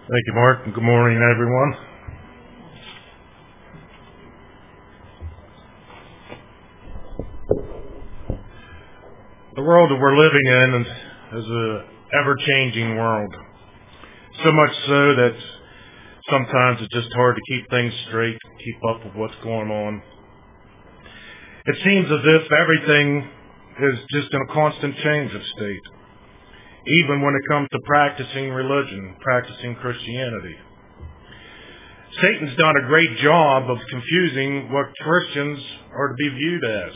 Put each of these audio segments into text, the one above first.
Thank you, Mark, and good morning, everyone. The world that we're living in is an ever-changing world. So much so that sometimes it's just hard to keep things straight, keep up with what's going on. It seems as if everything is just in a constant change of state, even when it comes to practicing religion, practicing Christianity. Satan's done a great job of confusing what Christians are to be viewed as.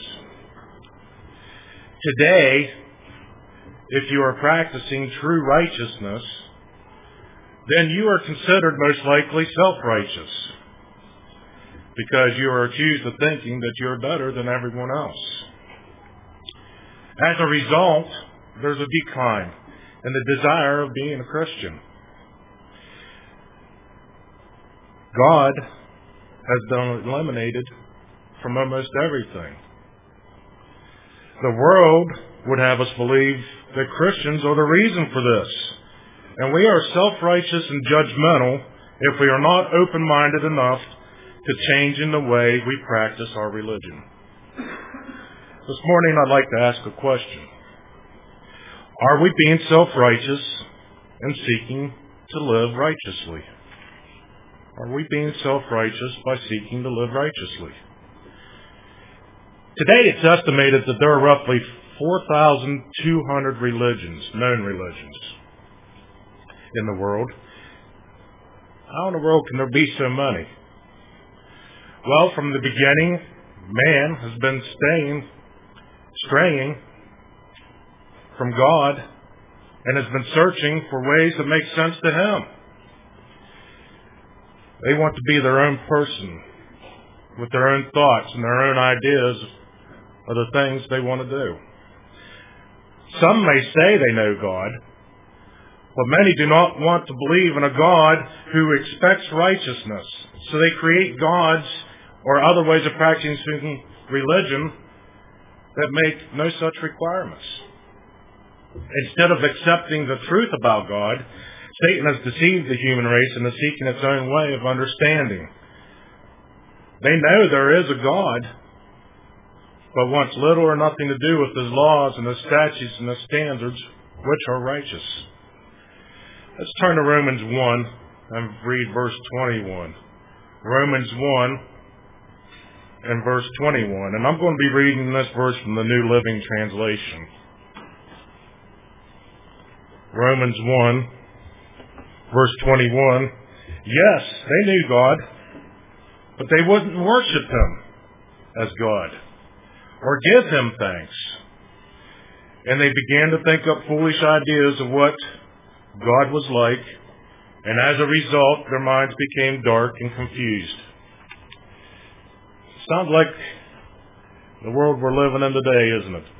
Today, if you are practicing true righteousness, then you are considered most likely self-righteous, because you are accused of thinking that you're better than everyone else. As a result, there's a decline in the desire of being a Christian. God has been eliminated from almost everything. The world would have us believe that Christians are the reason for this, and we are self-righteous and judgmental if we are not open-minded enough to change in the way we practice our religion. This morning I'd like to ask a question. Are we being self-righteous and seeking to live righteously? Are we being self-righteous by seeking to live righteously? Today it's estimated that there are roughly 4,200 religions, known religions, in the world. How in the world can there be so many? Well, from the beginning, man has been straying from God and has been searching for ways that make sense to him. They want to be their own person with their own thoughts and their own ideas of the things they want to do. Some may say they know God, but many do not want to believe in a God who expects righteousness. So they create gods or other ways of practicing religion that make no such requirements. Instead of accepting the truth about God, Satan has deceived the human race into seeking its own way of understanding. They know there is a God, but wants little or nothing to do with his laws and his statutes and his standards, which are righteous. Let's turn to Romans 1 and read verse 21. Romans 1 and verse 21. And I'm going to be reading this verse from the New Living Translation. Romans 1, verse 21. Yes, they knew God, but they wouldn't worship him as God or give him thanks. And they began to think up foolish ideas of what God was like, and as a result, their minds became dark and confused. Sounds like the world we're living in today, isn't it?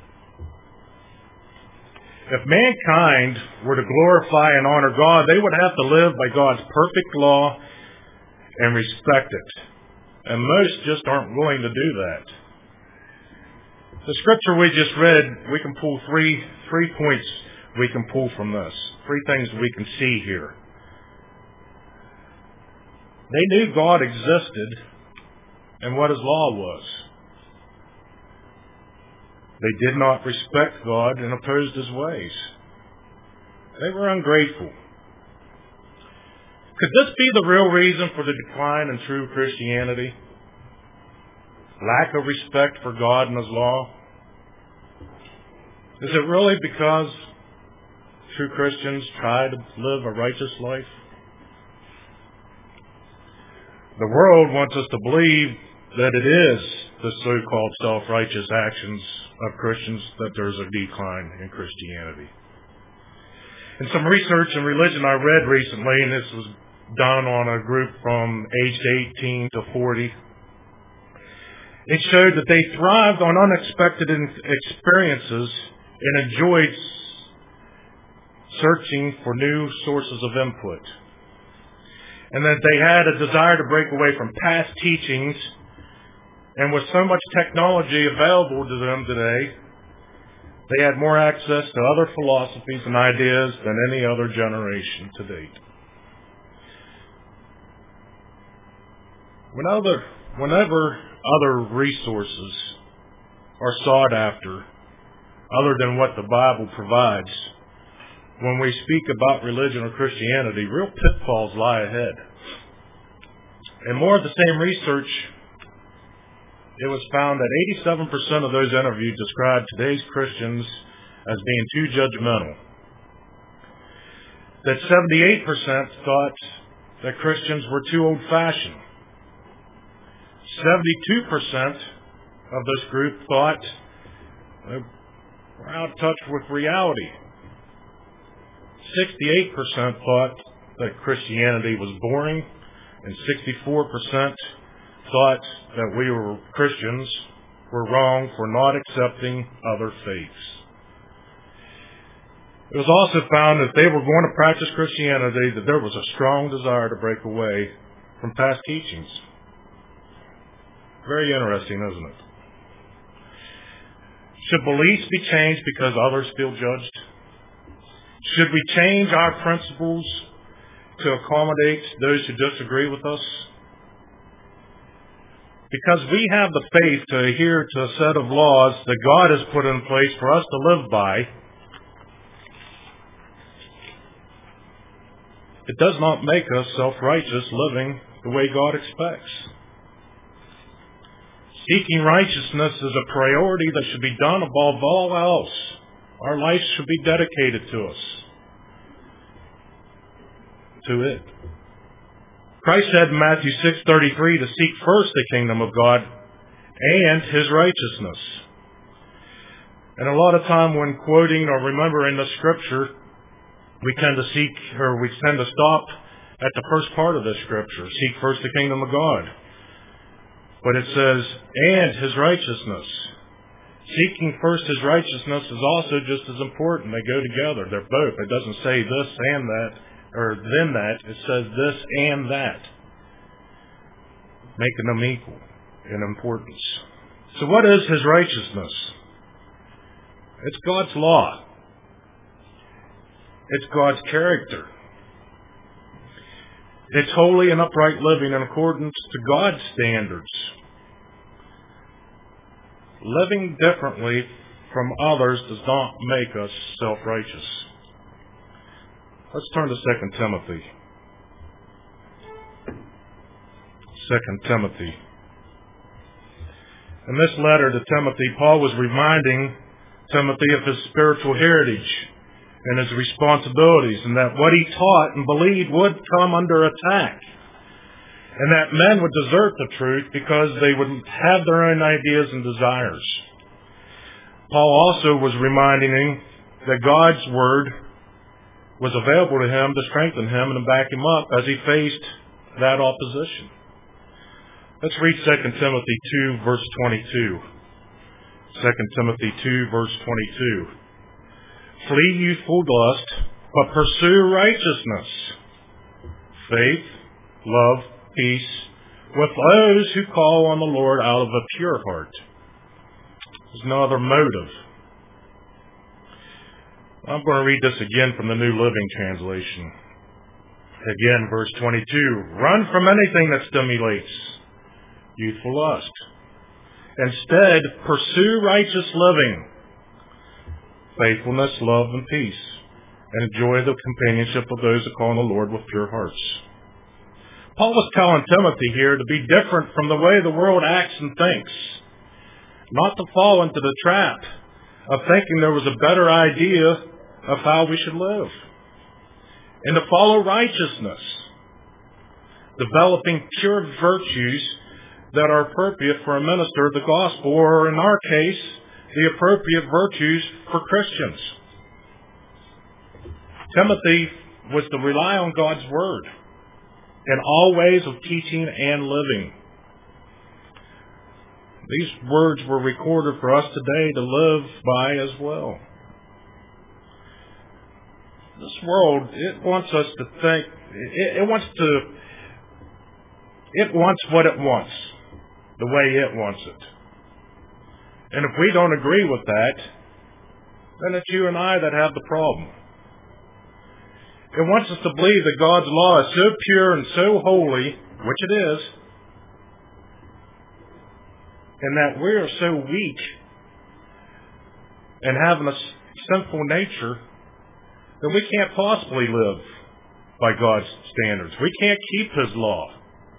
If mankind were to glorify and honor God, they would have to live by God's perfect law and respect it. And most just aren't willing to do that. The scripture we just read, we can pull three points we can pull from this. Three things we can see here. They knew God existed and what his law was. They did not respect God and opposed his ways. They were ungrateful. Could this be the real reason for the decline in true Christianity? Lack of respect for God and his law? Is it really because true Christians try to live a righteous life? The world wants us to believe that it is the so-called self-righteous actions of Christians that there's a decline in Christianity. In some research in religion I read recently, and this was done on a group from age 18 to 40, it showed that they thrived on unexpected experiences and enjoyed searching for new sources of input. And that they had a desire to break away from past teachings. And with so much technology available to them today, they had more access to other philosophies and ideas than any other generation to date. Whenever other resources are sought after, other than what the Bible provides, when we speak about religion or Christianity, real pitfalls lie ahead. And more of the same research, it was found that 87% of those interviewed described today's Christians as being too judgmental. That 78% thought that Christians were too old-fashioned. 72% of this group thought we're out of touch with reality. 68% thought that Christianity was boring, and 64% thought that Christians were wrong for not accepting other faiths. It was also found that if they were going to practice Christianity, that there was a strong desire to break away from past teachings. Very interesting, isn't it? Should beliefs be changed because others feel judged? Should we change our principles to accommodate those who disagree with us? Because we have the faith to adhere to a set of laws that God has put in place for us to live by, it does not make us self-righteous living the way God expects. Seeking righteousness is a priority that should be done above all else. Our life should be dedicated to it. Christ said in Matthew 6:33 to seek first the kingdom of God and His righteousness. And a lot of time when quoting or remembering the scripture, we tend to stop at the first part of the scripture. Seek first the kingdom of God. But it says, and His righteousness. Seeking first His righteousness is also just as important. They go together. They're both. It doesn't say this and that, or then that. It says this and that, making them equal in importance. So what is His righteousness? It's God's law. It's God's character. It's holy and upright living in accordance to God's standards. Living differently from others does not make us self-righteous. Let's turn to 2 Timothy. 2 Timothy. In this letter to Timothy, Paul was reminding Timothy of his spiritual heritage and his responsibilities, and that what he taught and believed would come under attack, and that men would desert the truth because they would have their own ideas and desires. Paul also was reminding him that God's word was available to him to strengthen him and to back him up as he faced that opposition. Let's read 2 Timothy 2, verse 22. 2 Timothy 2, verse 22. Flee youthful lust, but pursue righteousness, faith, love, peace, with those who call on the Lord out of a pure heart. There's no other motive. I'm going to read this again from the New Living Translation. Again, verse 22. Run from anything that stimulates youthful lust. Instead, pursue righteous living, faithfulness, love, and peace, and enjoy the companionship of those who call on the Lord with pure hearts. Paul was telling Timothy here to be different from the way the world acts and thinks, not to fall into the trap of thinking there was a better idea of how we should live, and to follow righteousness, developing pure virtues that are appropriate for a minister of the gospel, or in our case, the appropriate virtues for Christians. Timothy was to rely on God's word in all ways of teaching and living. These words were recorded for us today to live by as well. This world, it wants us to think, it wants what it wants, the way it wants it. And if we don't agree with that, then it's you and I that have the problem. It wants us to believe that God's law is so pure and so holy, which it is, and that we are so weak and having a sinful nature that we can't possibly live by God's standards. We can't keep His law.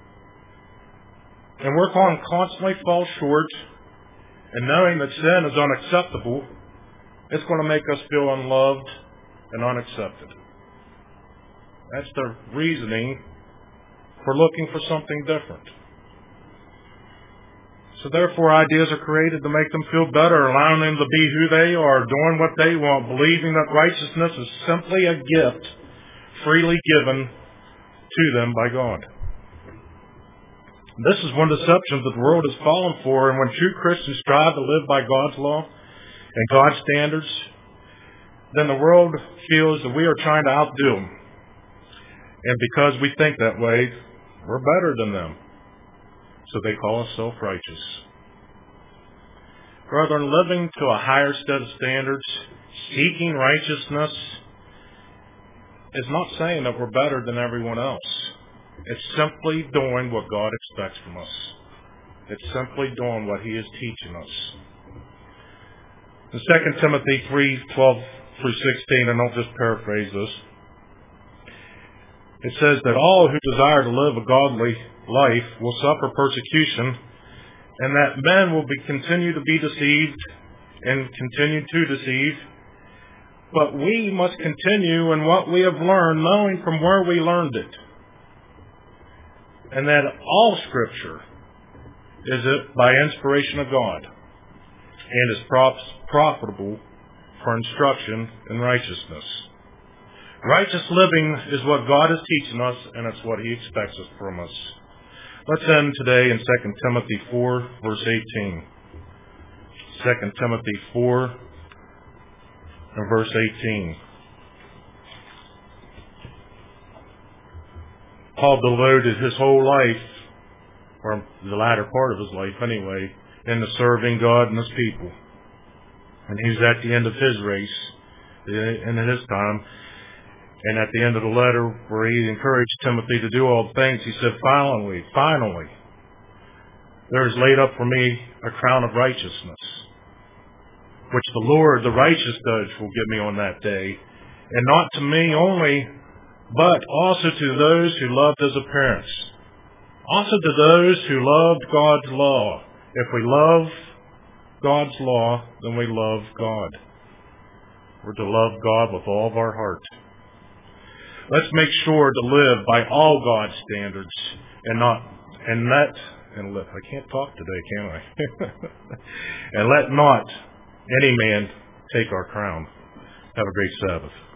And we're going to constantly fall short, and knowing that sin is unacceptable, it's going to make us feel unloved and unaccepted. That's the reasoning for looking for something different. So therefore, ideas are created to make them feel better, allowing them to be who they are, doing what they want, believing that righteousness is simply a gift freely given to them by God. This is one deception that the world has fallen for, and when true Christians strive to live by God's law and God's standards, then the world feels that we are trying to outdo them. And because we think that way, we're better than them. So they call us self-righteous. Brethren, living to a higher set of standards, seeking righteousness, is not saying that we're better than everyone else. It's simply doing what God expects from us. It's simply doing what He is teaching us. In 2 Timothy 3:12 through 16, and I'll just paraphrase this, it says that all who desire to live a godly life will suffer persecution, and that men will continue to be deceived and continue to deceive. But we must continue in what we have learned, knowing from where we learned it. And that all Scripture is by inspiration of God and is profitable for instruction in righteousness. Righteous living is what God is teaching us, and it's what He expects from us. Let's end today in 2 Timothy 4, verse 18. 2 Timothy 4 and verse 18. Paul devoted his whole life, or the latter part of his life anyway, into serving God and His people. And he was at the end of his race, and in his time. And at the end of the letter, where he encouraged Timothy to do all things, he said, finally, there is laid up for me a crown of righteousness, which the Lord, the righteous judge, will give me on that day, and not to me only, but also to those who loved His appearance, also to those who loved God's law. If we love God's law, then we love God. We're to love God with all of our heart. Let's make sure to live by all God's standards I can't talk today, can I? And let not any man take our crown. Have a great Sabbath.